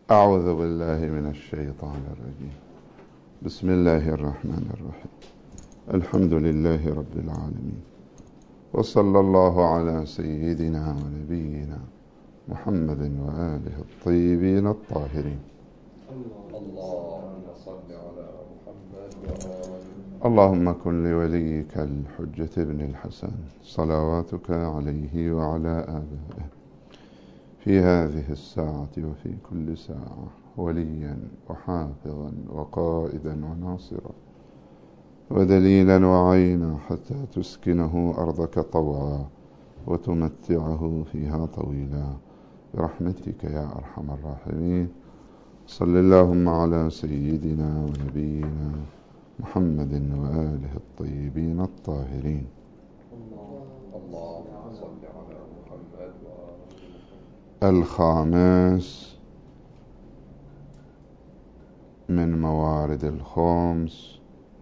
أعوذ بالله من الشيطان الرجيم. بسم الله الرحمن الرحيم. الحمد لله رب العالمين، وصلى الله على سيدنا ونبينا محمد وآله الطيبين الطاهرين. اللهم صل على محمد وآله. اللهم كن لوليك الحجة ابن الحسن صلواتك عليه وعلى آبائه في هذه الساعة وفي كل ساعة وليا وحافظا وقائدا وناصرا ودليلا وعينا، حتى تسكنه أرضك طوعا وتمتعه فيها طويلا برحمتك يا أرحم الراحمين. صل اللهم على سيدنا ونبينا محمد وآله الطيبين الطاهرين. اللهم صل على محمد وآله. الخامس من موارد الخمس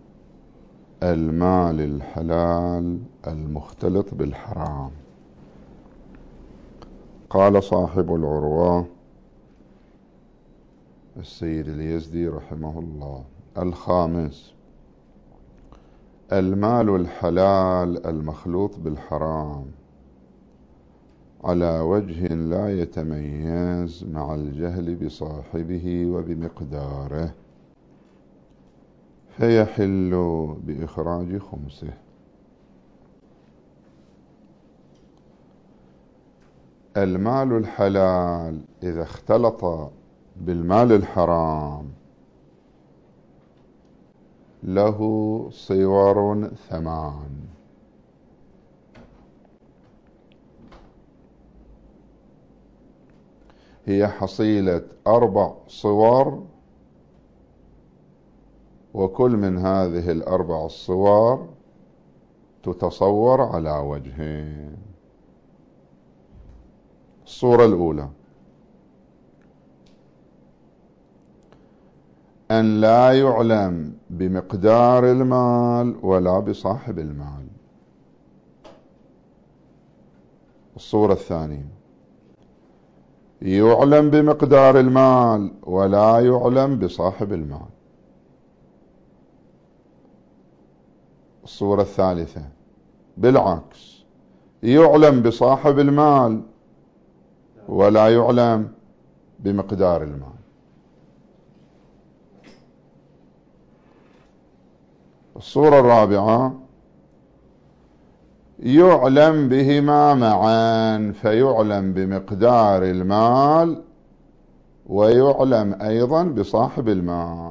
المال الحلال المختلط بالحرام. قال صاحب العروة السيد اليزدي رحمه الله: الخامس المال الحلال المخلوط بالحرام على وجه لا يتميز مع الجهل بصاحبه وبمقداره، فيحل بإخراج خمسه. المال الحلال إذا اختلط بالمال الحرام له صور ثمان. هي حصيلة 4 صور، وكل من هذه 4 الصور تتصور على وجهين. الصورة الأولى: أن لا يعلم بمقدار المال ولا بصاحب المال. الصورة الثانية: يعلم بمقدار المال ولا يعلم بصاحب المال. الصورة الثالثة بالعكس: يعلم بصاحب المال ولا يعلم بمقدار المال. الصورة الرابعة: يعلم بهما معا، فيعلم بمقدار المال ويعلم أيضا بصاحب المال.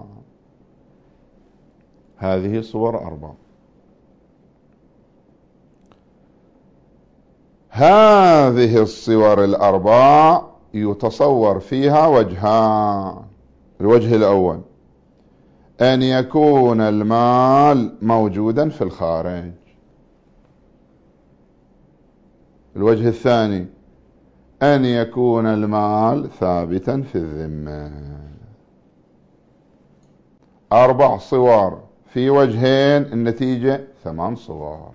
هذه صور 4. هذه الصور 4 يتصور فيها وجهان. الوجه الأول: أن يكون المال موجودا في الخارج. الوجه الثاني: أن يكون المال ثابتا في الذمة. 4 صور في وجهين، النتيجة 8 صور.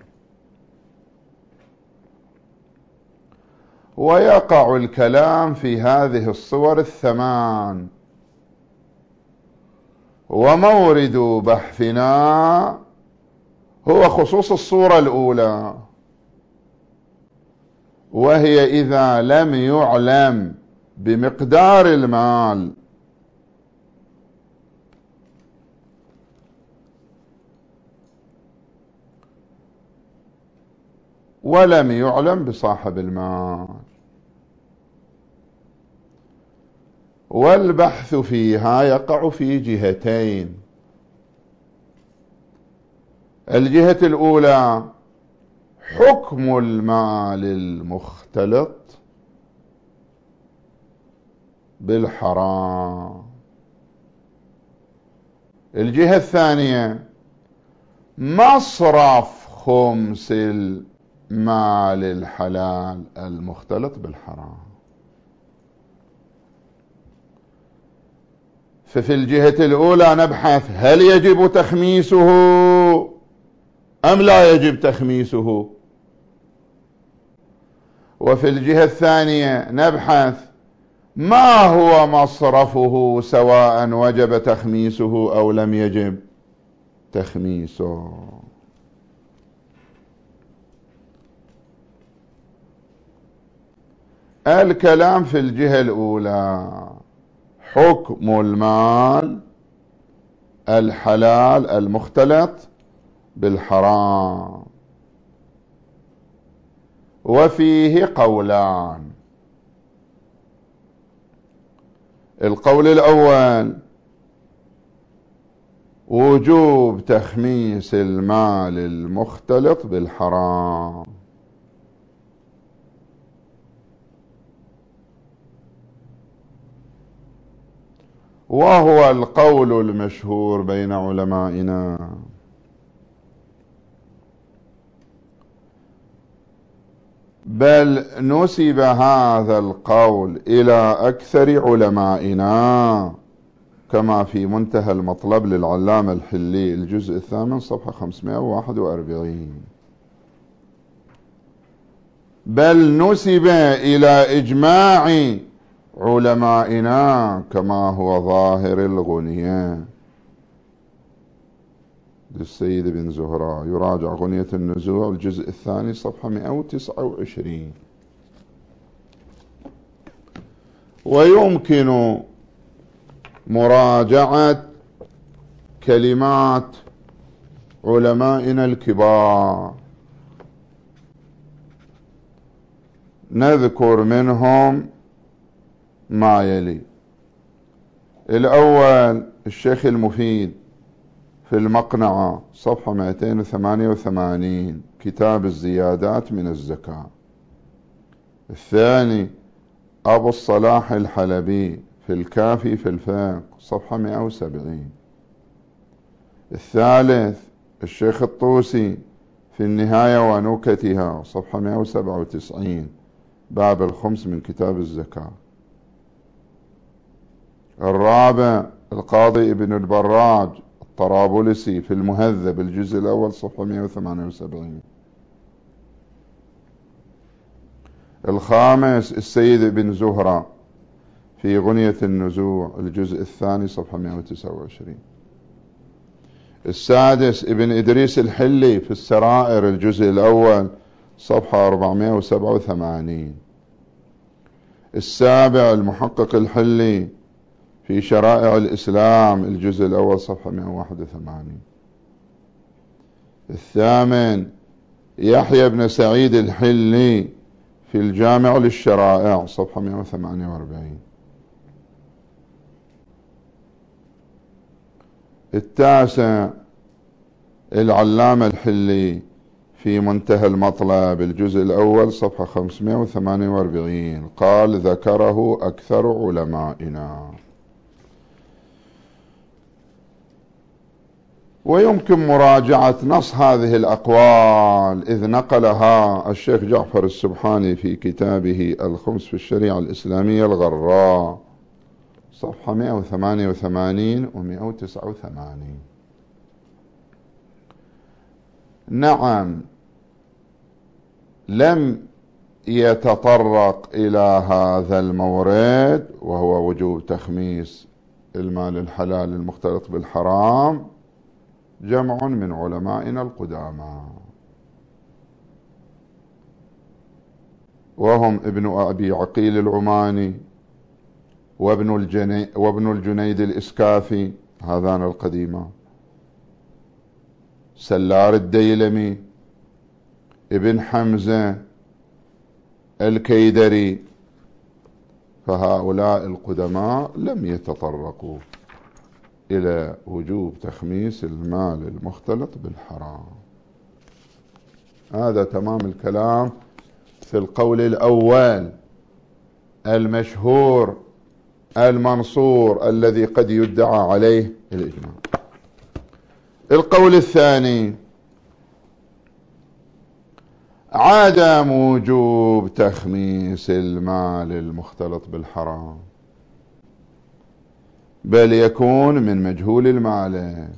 ويقع الكلام في هذه الصور 8، ومورد بحثنا هو خصوص الصورة الأولى، وهي إذا لم يعلم بمقدار المال ولم يعلم بصاحب المال. والبحث فيها يقع في جهتين. الجهة الأولى: حكم المال المختلط بالحرام. الجهة الثانية: مصرف خمس المال الحلال المختلط بالحرام. ففي الجهة الأولى نبحث هل يجب تخميسه أم لا يجب تخميسه، وفي الجهة الثانية نبحث ما هو مصرفه سواء وجب تخميسه أو لم يجب تخميسه؟ الكلام في الجهة الأولى حكم المال الحلال المختلط بالحرام، وفيه قولان. القول الأول وجوب تخميس المال المختلط بالحرام، وهو القول المشهور بين علمائنا. بل نسب هذا القول إلى أكثر علمائنا كما في منتهى المطلب للعلامة الحلي الجزء 8 صفحة 541. بل نسب إلى إجماع علمائنا كما هو ظاهر الغنية للسيد بن زهراء، يراجع غنية النزوع الجزء 2 صفحة 129. ويمكن مراجعة كلمات علمائنا الكبار، نذكر منهم ما يلي. الأول الشيخ المفيد في المقنعة صفحة 288 كتاب الزيادات من الزكاة. الثاني أبو الصلاح الحلبي في الكافي في الفقه صفحة 170. الثالث الشيخ الطوسي في النهاية ونكتها صفحة 197 باب الخمس من كتاب الزكاة. الرابع القاضي ابن البراج الطرابلسي في المهذب الجزء الأول صفحة 178. الخامس السيد بن زهرة في غنية النزوع الجزء الثاني صفحة 129. السادس ابن إدريس الحلي في السرائر الجزء الأول صفحة 487. السابع المحقق الحلي في شرائع الإسلام الجزء الأول صفحة 181. الثامن يحيى بن سعيد الحلي في الجامع للشرائع صفحة 148. التاسع العلامة الحلي في منتهى المطلب الجزء الأول صفحة 548 قال ذكره أكثر علمائنا. ويمكن مراجعة نص هذه الأقوال إذ نقلها الشيخ جعفر السبحاني في كتابه الخمس في الشريعة الإسلامية الغراء صفحة 188 و 189. نعم لم يتطرق إلى هذا المورد وهو وجوب تخميس المال الحلال المختلط بالحرام جمع من علمائنا القدامى، وهم ابن أبي عقيل العماني وابن الجنيد الإسكافي هذان القديمان، سلار الديلمي، ابن حمزة الكيدري. فهؤلاء القدماء لم يتطرقوا إلى وجوب تخميس المال المختلط بالحرام. هذا تمام الكلام في القول الأول المشهور المنصور الذي قد يدعى عليه الإجماع. القول الثاني عدم وجوب تخميس المال المختلط بالحرام، بل يكون من مجهول المالك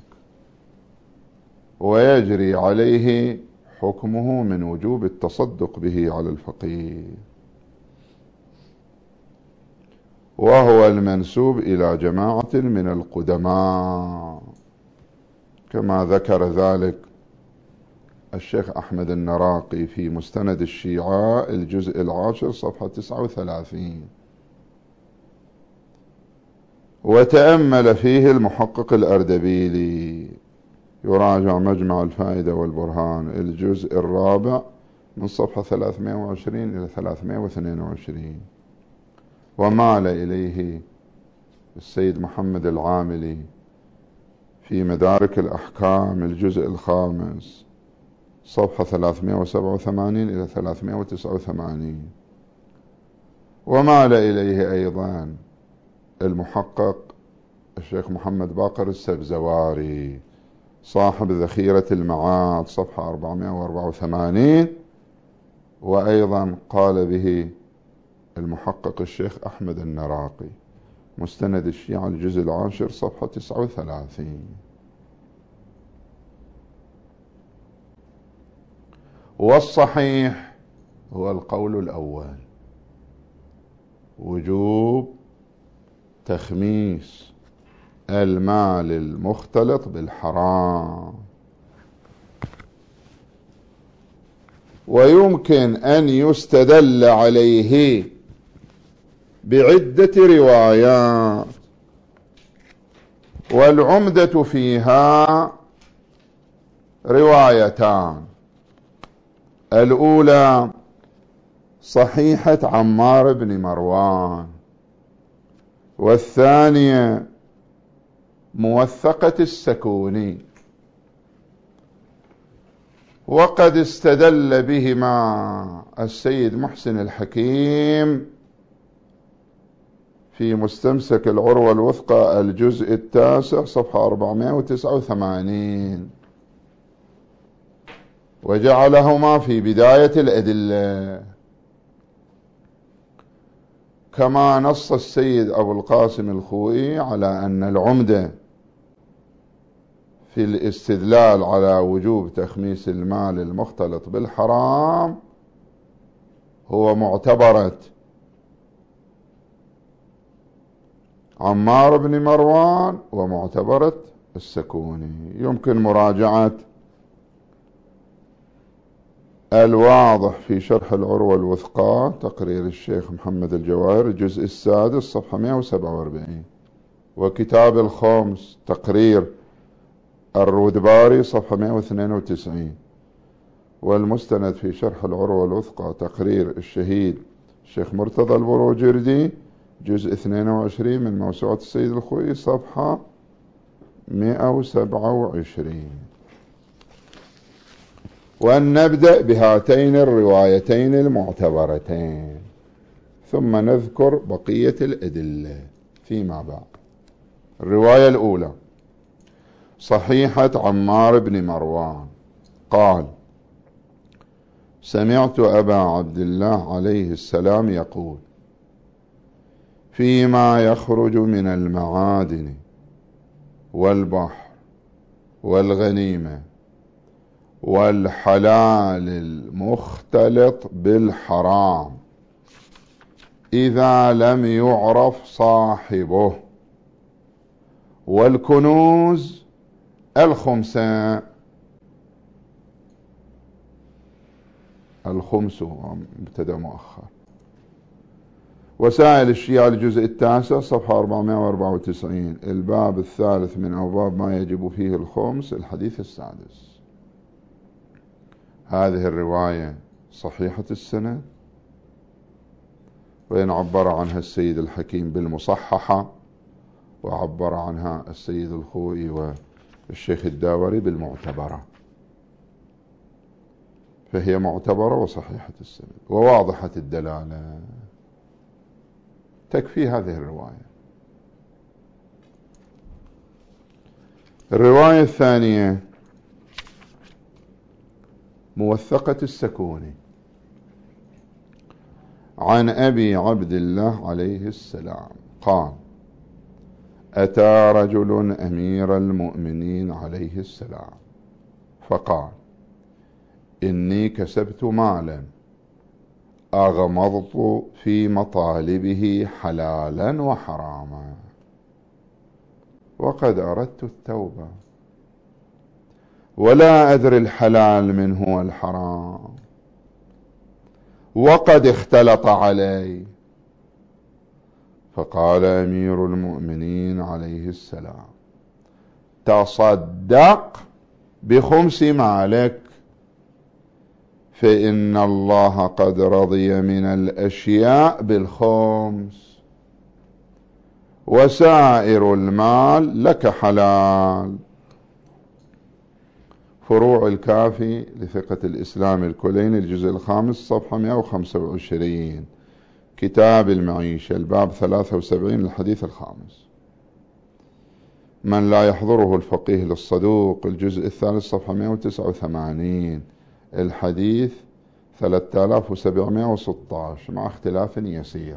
ويجري عليه حكمه من وجوب التصدق به على الفقير. وهو المنسوب إلى جماعة من القدماء، كما ذكر ذلك الشيخ أحمد النراقي في مستند الشيعة الجزء 10 صفحة 39. وتأمل فيه المحقق الأردبيلي، يراجع مجمع الفائدة والبرهان الجزء 4 من صفحة 320 إلى 322. ومال إليه السيد محمد العاملي في مدارك الأحكام الجزء 5 صفحة 387 إلى 389. ومال إليه أيضا المحقق الشيخ محمد باقر السبزواري صاحب ذخيرة المعاد صفحة 484. وأيضا قال به المحقق الشيخ أحمد النراقي مستند الشيعة الجزء 10 صفحة 39. والصحيح هو القول الأول، وجوب تخميس المال المختلط بالحرام. ويمكن أن يستدل عليه بعدة روايات، والعمدة فيها روايتان: الأولى صحيحة عمار بن مروان، والثانية موثقة السكوني. وقد استدل بهما السيد محسن الحكيم في مستمسك العروة الوثقى الجزء 9 صفحة 489، وجعلهما في بداية الأدلة. كما نص السيد أبو القاسم الخوئي على أن العمدة في الاستدلال على وجوب تخميس المال المختلط بالحرام هو معتبرة عمار بن مروان ومعتبرة السكوني. يمكن مراجعة الواضح في شرح العروة الوثقى تقرير الشيخ محمد الجواهر الجزء 6 صفحة 147، وكتاب الخمس تقرير الرودباري صفحة 192، والمستند في شرح العروة الوثقى تقرير الشهيد الشيخ مرتضى البروجردي جزء 22 من موسوعة السيد الخوئي صفحة 127. وأن نبدأ بهاتين الروايتين المعتبرتين، ثم نذكر بقية الأدلة فيما بعد. الرواية الأولى صحيحة عمار بن مروان قال: سمعت أبا عبد الله عليه السلام يقول: فيما يخرج من المعادن والبحر والغنيمة والحلال المختلط بالحرام إذا لم يعرف صاحبه، والكنوز الخمسة، الخمس مبتدأ مؤخر، وسائل الشيعة الجزء 9 صفحة 494 الباب الثالث من أبواب ما يجب فيه الخمس الحديث السادس. هذه الرواية صحيحة السند، وإن عبر عنها السيد الحكيم بالمصححة، وعبر عنها السيد الخوئي والشيخ الداوري بالمعتبرة، فهي معتبرة وصحيحة السند وواضحة الدلالة، تكفي هذه الرواية. الرواية الثانية موثقة السكوني عن أبي عبد الله عليه السلام قال: أتى رجل أمير المؤمنين عليه السلام فقال: إني كسبت مالا أغمضت في مطالبه حلالا وحراما، وقد أردت التوبة ولا أدري الحلال منه والحرام، وقد اختلط علي. فقال أمير المؤمنين عليه السلام: تصدق ب5 مالك، فإن الله قد رضي من الأشياء ب5، وسائر المال لك حلال. فروع الكافي لثقة الإسلام الكليني، الجزء 5، صفحة 125، كتاب المعيشة، الباب 73، الحديث 5. من لا يحضره الفقيه للصدوق، الجزء 3، صفحة 189، الحديث 3716 مع اختلاف يسير.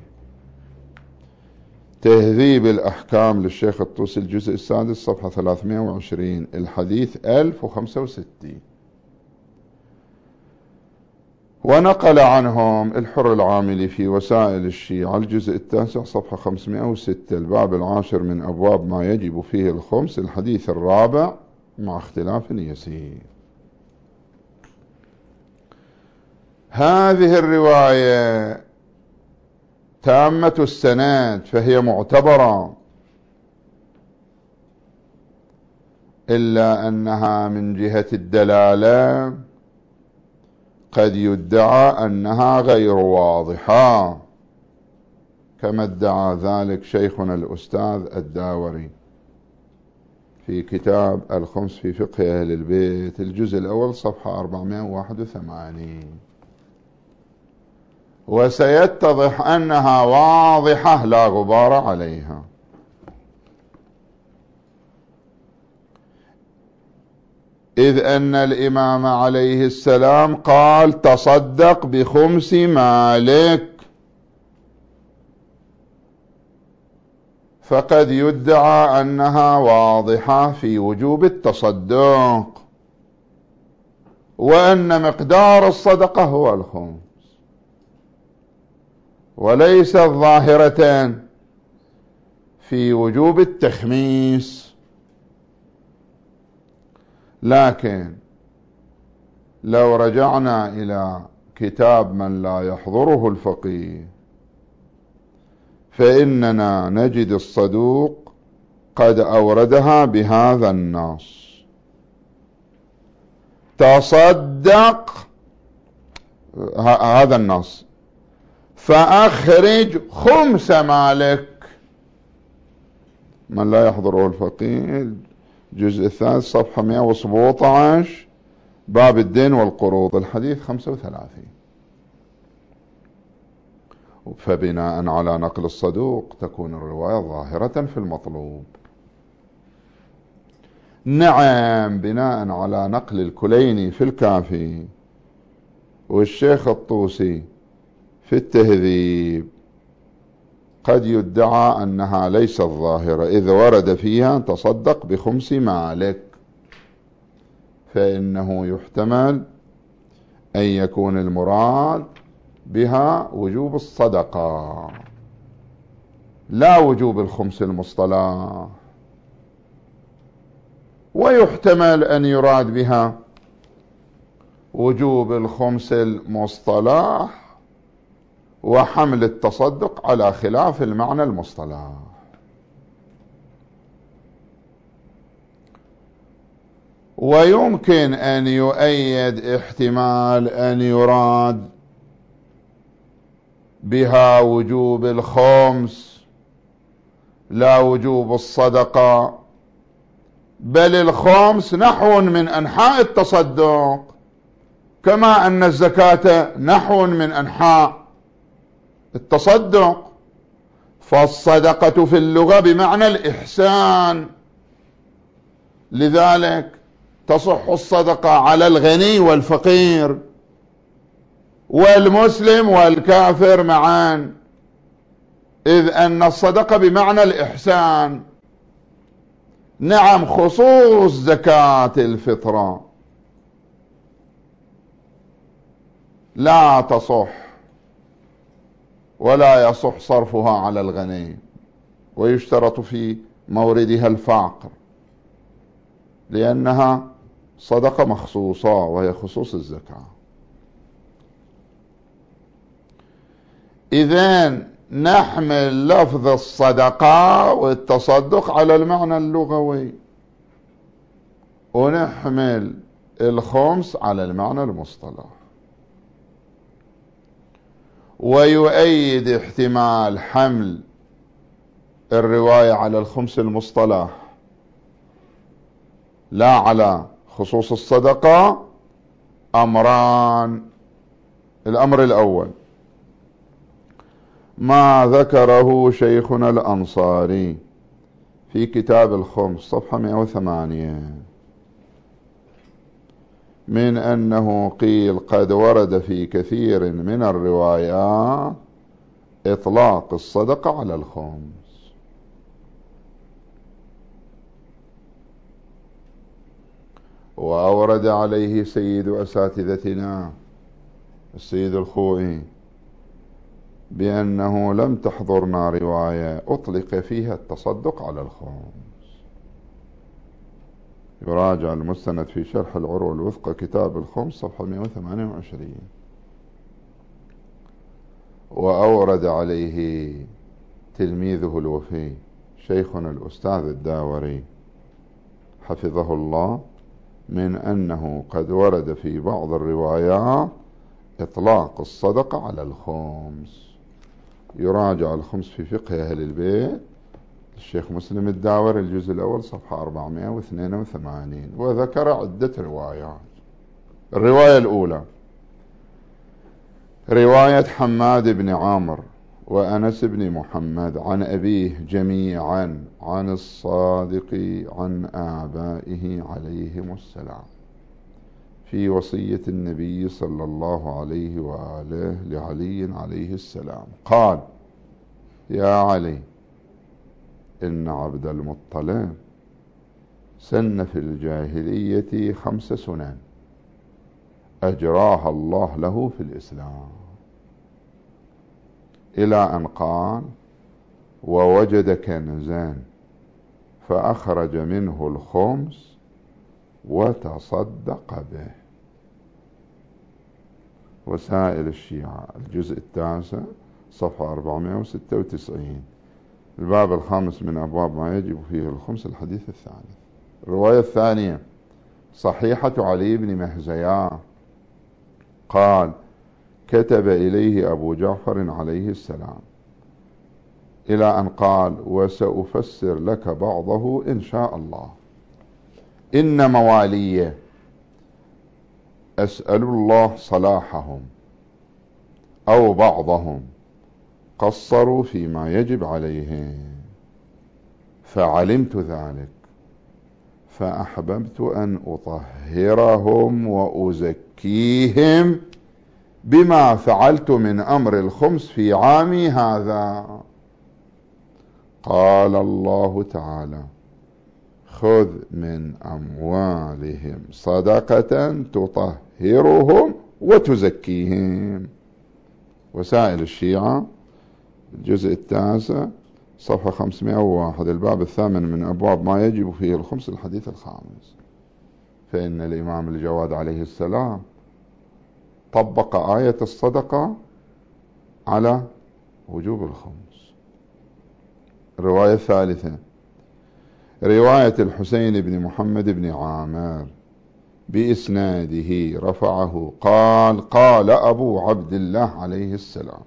تهذيب الأحكام للشيخ الطوسي، الجزء 6، صفحة 320، الحديث 1065. ونقل عنهم الحر العاملي في وسائل الشيعة، الجزء 9، صفحة 506، الباب 10 من أبواب ما يجب فيه الخمس، الحديث 4 مع اختلاف يسير. هذه الرواية تامة السند فهي معتبرة، إلا أنها من جهة الدلالة قد يدعى أنها غير واضحة، كما ادعى ذلك شيخنا الأستاذ الداوري في كتاب الخمس في فقه أهل البيت، الجزء الأول، صفحة 481. وسيتضح أنها واضحة لا غبار عليها. إذ أن الإمام عليه السلام قال: تصدق ب5 مالك، فقد يدعى أنها واضحة في وجوب التصدق، وأن مقدار الصدقة هو الخمس، وليست ظاهرة في وجوب التخميس. لكن لو رجعنا إلى كتاب من لا يحضره الفقيه، فإننا نجد الصدوق قد أوردها بهذا النص: تصدق، هذا النص، فأخرج 5 مالك. من لا يحضره الفقيه، الجزء 3، صفحة 117، باب الدين والقروض، الحديث 35. فبناء على نقل الصدوق تكون الرواية ظاهرة في المطلوب. نعم، بناء على نقل الكليني في الكافي والشيخ الطوسي في التهذيب قد يدعى أنها ليست ظاهرة، إذ ورد فيها: تصدق ب5 مالك، فإنه يحتمل أن يكون المراد بها وجوب الصدقة لا وجوب الخمس المصطلح، ويحتمل أن يراد بها وجوب الخمس المصطلح وحمل التصدق على خلاف المعنى المصطلح. ويمكن أن يؤيد احتمال أن يراد بها وجوب الخمس لا وجوب الصدقة، بل الخمس نحو من أنحاء التصدق، كما أن الزكاة نحو من أنحاء التصدق. فالصدقة في اللغة بمعنى الإحسان، لذلك تصح الصدقة على الغني والفقير والمسلم والكافر معا، إذ أن الصدقة بمعنى الإحسان. نعم، خصوص زكاة الفطرة لا تصح ولا يصح صرفها على الغني، ويشترط في موردها الفاقر لأنها صدقة مخصوصة وهي خصوص الزكاة. إذن نحمل لفظ الصدقة والتصدق على المعنى اللغوي، ونحمل الخمس على المعنى المصطلح. ويؤيد احتمال حمل الرواية على الخمس المصطلح لا على خصوص الصدقة أمران. الأمر الأول ما ذكره شيخنا الأنصاري في كتاب الخمس صفحة 108 من أنه قيل قد ورد في كثير من الروايات إطلاق الصدقة على الخمس. وأورد عليه سيد أساتذتنا السيد الخوئي بأنه لم تحضرنا رواية أطلق فيها التصدق على الخمس. يراجع المستند في شرح العروة الوثقى كتاب الخمس صفحة 128. وأورد عليه تلميذه الوفي شيخنا الأستاذ الداوري حفظه الله من أنه قد ورد في بعض الروايات إطلاق الصدقة على الخمس. يراجع الخمس في فقه أهل البيت الشيخ مسلم الداوري الجزء الأول صفحة 482، وذكر عدة روايات. الرواية الأولى رواية حماد بن عامر وأنس بن محمد عن أبيه جميعا عن الصادق عن آبائه عليهم السلام في وصية النبي صلى الله عليه وآله لعلي عليه السلام قال: يا علي، إن عبد المطلب سن في الجاهلية 5 سنن أجراها الله له في الإسلام، إلى أن قال: ووجد كنزا فأخرج منه الخمس وتصدق به. وسائل الشيعة الجزء 9 صفحة 496 الباب الخامس من أبواب ما يجب فيه الخمس الحديث الثالث. الرواية الثانية صحيحة علي بن مهزيان قال: كتب إليه أبو جعفر عليه السلام إلى أن قال: وسأفسر لك بعضه إن شاء الله. إن موالي أسأل الله صلاحهم أو بعضهم قصروا فيما يجب عليهم، فعلمت ذلك فأحببت أن أطهرهم وأزكيهم بما فعلت من أمر الخمس في عامي هذا. قال الله تعالى: خذ من أموالهم صدقة تطهرهم وتزكيهم. وسائل الشيعة الجزء 9 صفحة 501 الباب الثامن من أبواب ما يجب فيه الخمس الحديث الخامس. فإن الإمام الجواد عليه السلام طبق آية الصدقة على وجوب الخمس. الرواية الثالثة رواية الحسين بن محمد بن عامر بإسناده رفعه قال: قال أبو عبد الله عليه السلام: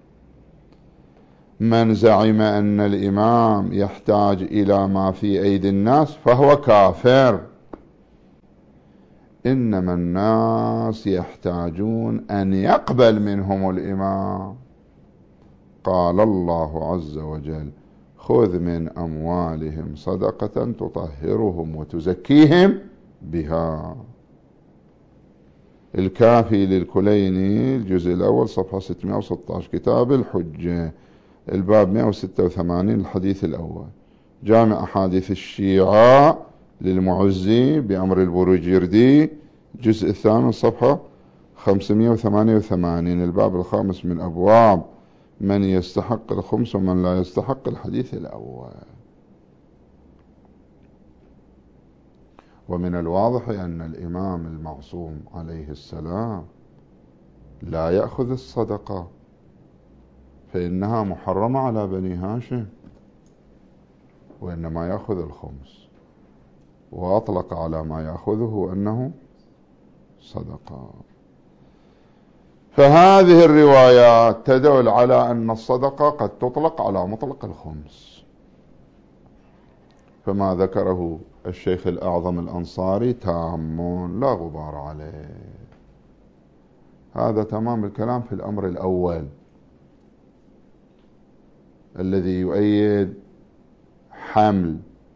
من زعم أن الإمام يحتاج إلى ما في أيدي الناس فهو كافر، إنما الناس يحتاجون أن يقبل منهم الإمام. قال الله عز وجل: خذ من أموالهم صدقة تطهرهم وتزكيهم بها. الكافي للكليني الجزء الأول صفحة 616 كتاب الحجة الباب 186 الحديث الأول. جامع أحاديث الشيعة للمعزي بأمر البروجردي الجزء 8 صفحة 588 الباب الخامس من أبواب من يستحق الخمس ومن لا يستحق الحديث الأول. ومن الواضح أن الإمام المعصوم عليه السلام لا يأخذ الصدقة، فإنها محرمة على بني هاشم، وإنما يأخذ الخمس، وأطلق على ما يأخذه أنه صدقة. فهذه الروايات تدل على أن الصدقة قد تطلق على مطلق الخمس، فما ذكره الشيخ الأعظم الأنصاري تام لا غبار عليه. هذا تمام الكلام في الأمر الأول الذي يؤيد حمل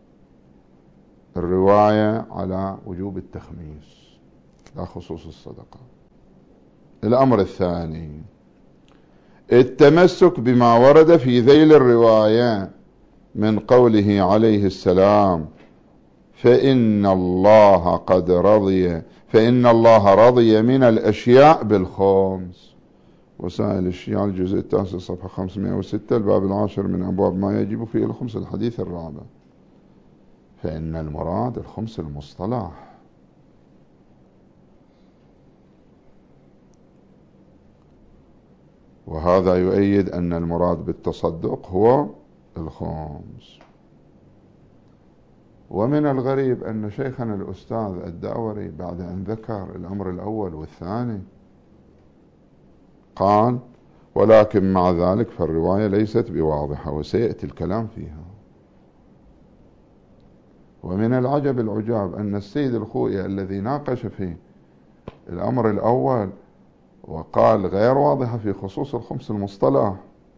الرواية على وجوب التخميس لا خصوص الصدقة. الأمر الثاني التمسك بما ورد في ذيل الرواية من قوله عليه السلام فإن الله رضي من الأشياء بالخمس. وسائل الشيعة الجزء 9 صفحة 506 الباب 10 من أبواب ما يجب فيه الخمس الحديث الرابع. فإن المراد الخمس المصطلح، وهذا يؤيد أن المراد بالتصدق هو الخمس. ومن الغريب أن شيخنا الأستاذ الداوري بعد أن ذكر الأمر الأول والثاني قال ولكن مع ذلك فالرواية ليست بواضحة وسيأتي الكلام فيها. ومن العجب العجاب أن السيد الخوئي الذي ناقش في الأمر الأول وقال غير واضحة في خصوص الخمس المصطلح،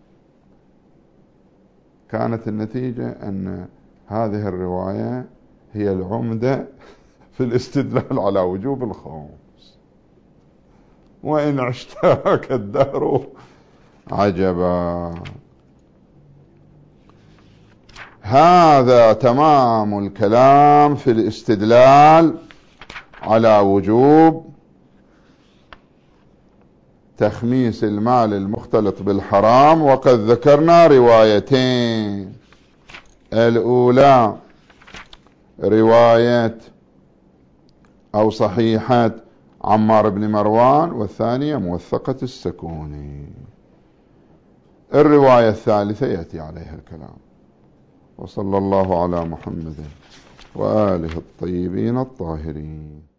كانت النتيجة أن هذه الرواية هي العمدة في الاستدلال على وجوب الخمس، وإن اشتاك الدهر عجبا. هذا تمام الكلام في الاستدلال على وجوب تخميس المال المختلط بالحرام. وقد ذكرنا روايتين، الأولى رواية أو صحيحة عمار بن مروان، والثانية موثقة السكوني. الرواية الثالثة يأتي عليها الكلام. وصلى الله على محمد وآله الطيبين الطاهرين.